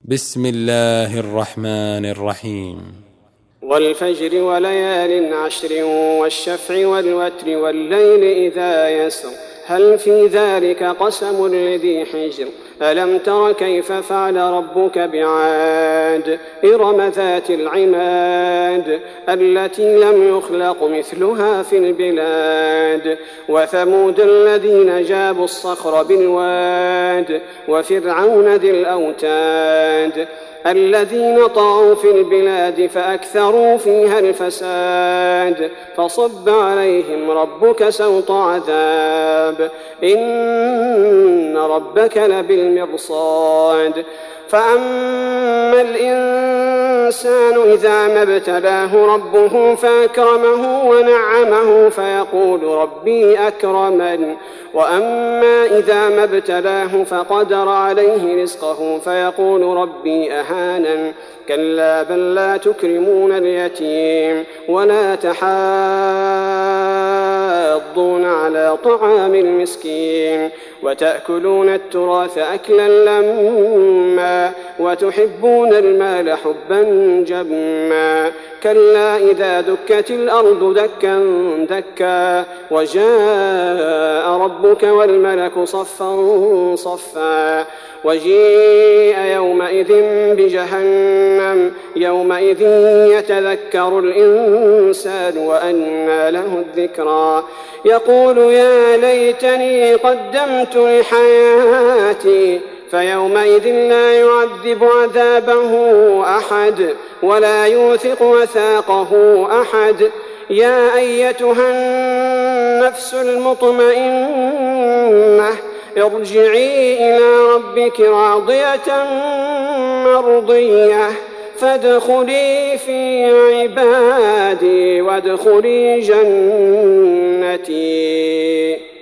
بسم الله الرحمن الرحيم. والفجر وليال عشر والشفع والوتر والليل إذا يسر هل في ذلك قسم لذي حجر ألم تر كيف فعل ربك بعاد إرم ذات العماد التي لم يخلق مثلها في البلاد وثمود الذين جابوا الصخر بالواد وفرعون ذي الأوتاد الذين طغوا في البلاد فأكثروا فيها الفساد فصب عليهم ربك سوط عذاب إن ربك لبالمرصاد فأما الإنسان إذا ما ابتلاه ربه فأكرمه ونعمه فيقول ربي أكرمن وأما إذا ما ابتلاه فقدر عليه رزقه فيقول ربي أهانن كلا بل لا تكرمون اليتيم ولا تحاضون على طعام المسكين وتأكلون التراث أكلا لما وتحبون المال حبا جما كلا إذا دكت الأرض دكا دكا وجاء ربك والملك صفا صفا وجيء يومئذ بجهنم يومئذ يتذكر الإنسان وأنى له الذكرى يقول يا ليتني قدمت لحياتي فيومئذ لا يعذب عذابه أحد ولا يوثق وثاقه أحد يا أيتها النفس المطمئنة ارجعي إلى ربك راضية مرضية فادخلي في عبادي وادخلي جنتي.